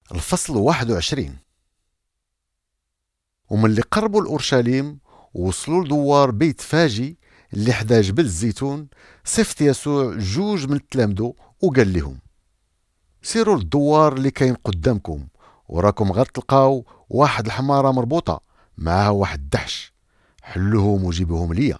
الفصل 21. وملي قربوا لأورشليم ووصلوا لدوار بيت فاجي اللي حدا جبل الزيتون، صفت يسوع جوج من تلامدو وقال لهم: سيروا للدوار اللي كاين قدامكم، وراكم غتلقاو واحد الحمارة مربوطة معها واحد الدحش، حلوهم وجيبوهم ليا.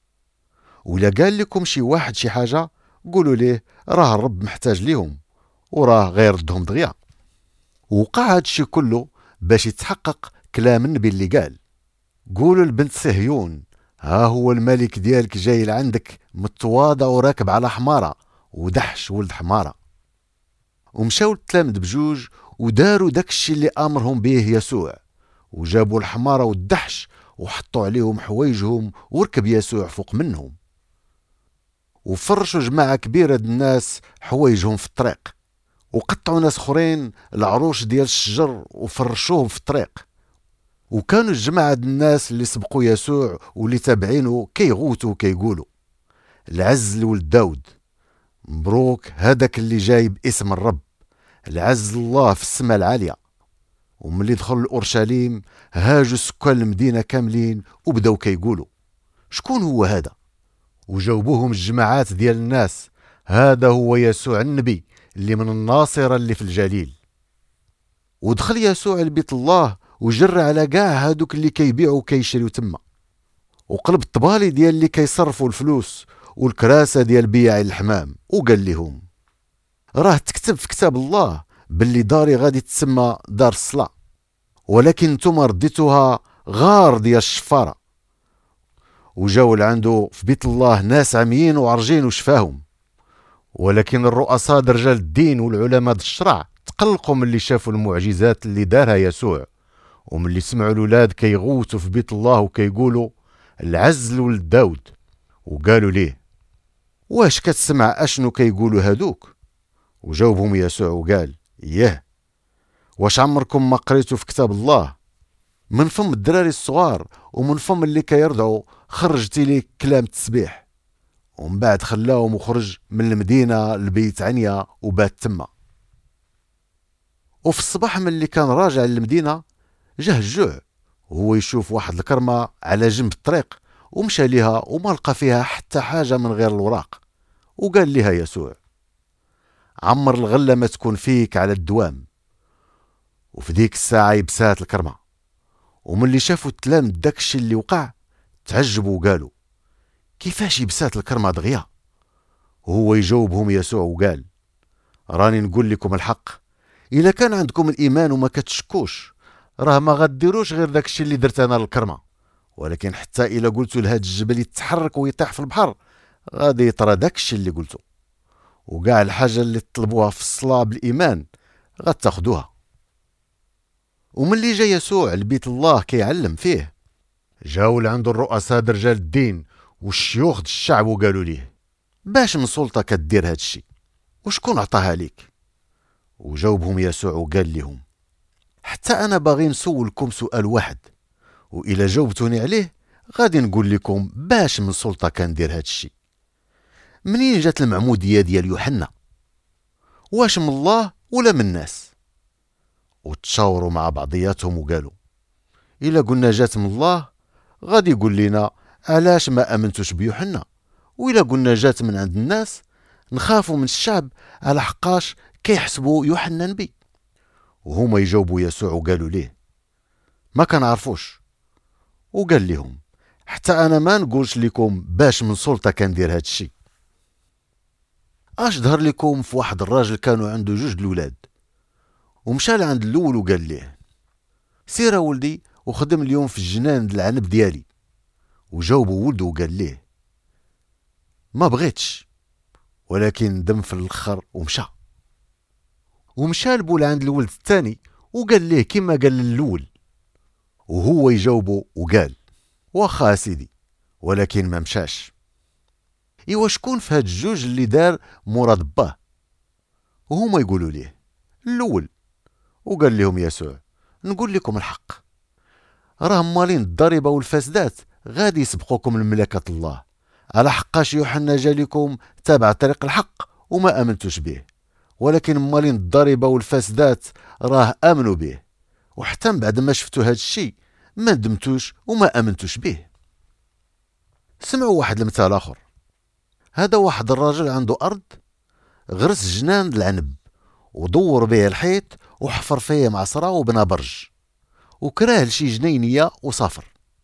ولا قال لكم شي واحد شي حاجة قولوا ليه راه الرب محتاج ليهم وراه غير ردهم دغيا. وقع هادشي كله باش يتحقق كلام النبي اللي قال: قولوا لبنت صهيون ها هو الملك ديالك جاي لعندك متواضع وراكب على حمارة ودحش ولد حمارة. ومشاو التلامذ بجوج وداروا داكشي اللي امرهم به يسوع، وجابوا الحمارة والدحش وحطوا عليهم حوايجهم وركب يسوع فوق منهم، وفرشوا جماعة كبيرة الناس حوايجهم في الطريق، وقطعوا ناس اخرين العروش ديال الشجر وفرشوهم في الطريق. وكانوا الجماعة الناس اللي سبقوا يسوع واللي تابعينه كيغوتوا كيقولوا: العز لولد داود، مبروك هذاك اللي جاي باسم الرب، العز الله في السماء العالية. وملي دخلوا لأورشليم هاجوا سكان المدينة كاملين وبداو كيقولوا: شكون هو هذا؟ وجاوبوهم الجماعات ديال الناس: هذا هو يسوع النبي اللي من الناصرة اللي في الجليل. ودخل يسوع لبيت الله وجر على كاع هادوك اللي كيبيعوا وكيشريوا تما، وقلب الطبالي ديال اللي كيصرفوا الفلوس والكراسة ديال بياع الحمام، وقال لهم: راه تكتب في كتاب الله باللي داري غادي تسمى دار الصلاة، ولكن نتوما رديتوها غار ديال الشفارة. وجاو لعندو في بيت الله ناس عميين وعرجين وشفاهم، ولكن الرؤساء رجال الدين والعلماء الشرع تقلقوا من اللي شافوا المعجزات اللي دارها يسوع، ومن اللي سمعوا الولاد كيغوتوا في بيت الله وكيقولوا: العز لولد داود. وقالوا ليه: واش كتسمع اشنو كيقولوا هادوك؟ وجاوبهم يسوع وقال: ايه، واش عمركم ما قريتوا في كتاب الله؟ من فم الدراري الصغار ومن فم اللي كيرضعوا خرجتي لي كلام التسبيح. ومن بعد خلاهم وخرج من المدينة لبيت عنيا وبات تما. وفي الصباح من اللي كان راجع للمدينة جاه الجوع، وهو يشوف واحد الكرمة على جنب الطريق ومشى ليها وما لقى فيها حتى حاجة من غير الوراق. وقال لها يسوع: عمر الغلة ما تكون فيك على الدوام. وفي ديك الساعة يبسات الكرمة. ومن اللي شافوا التلام داكشي اللي وقع تعجبوا وقالوا: كيفاش يبسات الكرمة دغيا؟ وهو يجاوبهم يسوع وقال: راني نقول لكم الحق، إلا كان عندكم الإيمان وما كتشكوش راه ما غديروش غير داكشي اللي درت أنا للكرمة، ولكن حتى إلا قلتوا لهاد الجبل يتحرك ويطيح في البحر غادي يطرى داكشي اللي قلتو. وكاع الحاجة اللي تطلبوها في الصلاة بالإيمان غتاخدوها. وملي جا يسوع لبيت الله كيعلم فيه، جاو لعندو الرؤساء رجال الدين والشيوخ الشعب وقالوا ليه: باش من سلطة كدير هادشي؟ وشكون عطاها ليك؟ وجاوبهم يسوع وقال لهم: حتى أنا باغي نسولكم سؤال واحد، وإلا جاوبتوني عليه غادي نقول لكم باش من سلطة كندير هادشي. منين جات المعمودية ديال يوحنا؟ واش من الله ولا من الناس؟ وتشاوروا مع بعضياتهم وقالوا: إلا قلنا جات من الله غادي يقول لنا علاش ما أمنتوش بيوحنا، وإلا قلنا جات من عند الناس نخافوا من الشعب على حقاش كيحسبوا يوحنا نبي. وهما يجاوبوا يسوع وقالوا ليه: ما كنعرفوش. وقال لهم: حتى أنا ما نقولش لكم باش من سلطة كندير هادشي. اش ظهر لكم في واحد الراجل كانوا عنده جوج الولاد، ومشى لعند الاول وقال ليه: سير ولدي وخدم اليوم في الجنان العنب ديالي. وجاوبوا ولده وقال ليه: ما بغيتش، ولكن دم في الاخر ومشى. ومشى البول عند الولد الثاني وقال ليه كما قال للأول، وهو يجاوبه وقال: واخا سيدي، ولكن ما مشاش. ايوا شكون في هاد الجوج اللي دار مراد باه؟ وهما يقولوا ليه: الاول. وقال لهم يسوع: نقول لكم الحق، راه مالين الضريبه والفاسدات غادي يسبقوكم لملكة الله، على حقاش يوحنا جا لكم تابع طريق الحق وما امنتوش به، ولكن مالين الضريبة والفاسدات راه آمنوا به، وحتى من بعد ما شفتوا هاد الشي ما ندمتوش وما آمنتوش به. سمعوا واحد المثال آخر. هذا واحد الراجل عنده أرض، غرس جنان العنب ودور به الحيط وحفر فيه معصرة وبنى برج وكراه لشي جنينية وصافر.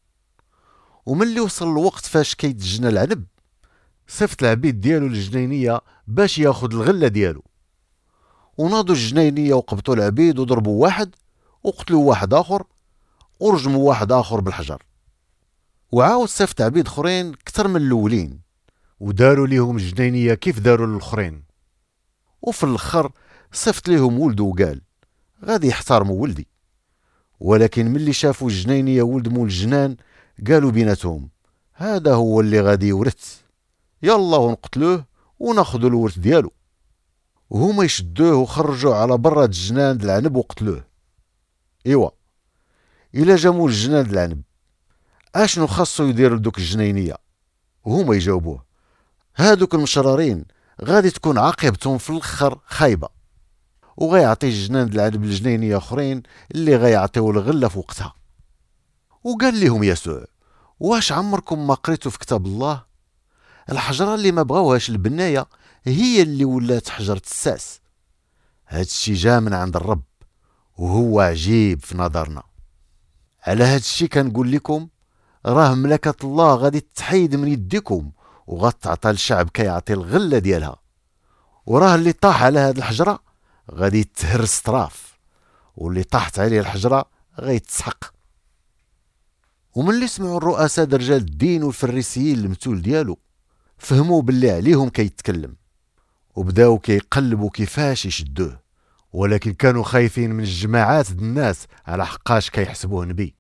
وملي وصل الوقت فاش كيتجنى العنب، صيفط العبيد ديالو للجنينية باش ياخد الغلة ديالو، وناضوا الجنينية وقبطوا العبيد وضربوا واحد وقتلوا واحد آخر ورجموا واحد آخر بالحجر. وعاود صيفط عبيد اخرين كتر من الاولين وداروا ليهم الجنينية كيف داروا للأخرين. وفي الاخر صيفط ليهم ولده وقال غادي يحترموا ولدي. ولكن ملي شافوا الجنينية ولد مول الجنان قالوا بيناتهم هذا هو اللي غادي يورث، يلا ونقتلوه وناخذوا الورث ديالو. وهما يشدوه وخرجوا على برا الجنان العنب وقتلوه. ايوا الا جا مول الجنان العنب اشنو خاصو يديروا لدوك الجنينية؟ وهما يجاوبوه هادوك المشرارين غادي تكون عاقبتهم في الاخر خايبة، وغيعطي الجنان العنب الجنينية اخرين اللي غيعطيو الغلة في وقتها. وقال لهم يسوع واش عمركم ما قريتوا في كتاب الله الحجرة اللي ما بغاوهاش البناية هي اللي ولات حجرة الساس؟ هادشي جا من عند الرب وهو عجيب في نظرنا. على هادشي كنقول لكم راه ملكة الله غادي تحيد من يديكم وغتعطى الشعب كيعطي الغلة ديالها، وراه اللي طاح على هاد الحجرة غادي يتهرس طراف، واللي طاحت عليه الحجرة غيتسحق. وملي سمعوا الرؤساء رجال الدين والفريسيين المثول ديالو فهموا باللي عليهم كيتكلم، وبداو كيقلبوا كيفاش يشدوه، ولكن كانوا خايفين من الجماعات الناس على حقاش كيحسبوه نبي.